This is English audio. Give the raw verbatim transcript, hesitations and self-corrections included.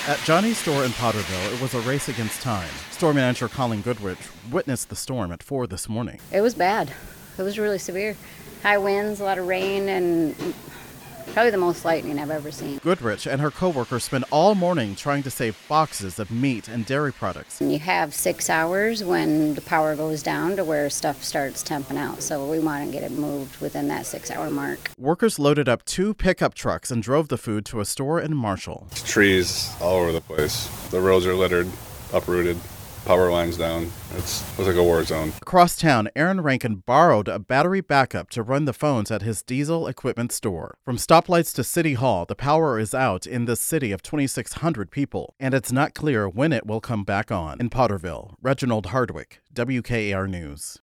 At Johnny's store in Potterville, it was a race against time. Store manager Colleen Goodrich witnessed the storm at four this morning. It was bad. It was really severe. High winds, a lot of rain, and probably the most lightning I've ever seen. Goodrich and her coworkers spent all morning trying to save boxes of meat and dairy products. And you have six hours when the power goes down to where stuff starts temping out, so we want to get it moved within that six-hour mark. Workers loaded up two pickup trucks and drove the food to a store in Marshall. Trees all over the place. The roads are littered, uprooted. Power lines down. It's, it was like a war zone. Across town, Aaron Rankin borrowed a battery backup to run the phones at his diesel equipment store. From stoplights to City Hall, the power is out in this city of twenty-six hundred people, and it's not clear when it will come back on. In Potterville, Reginald Hardwick, W K A R News.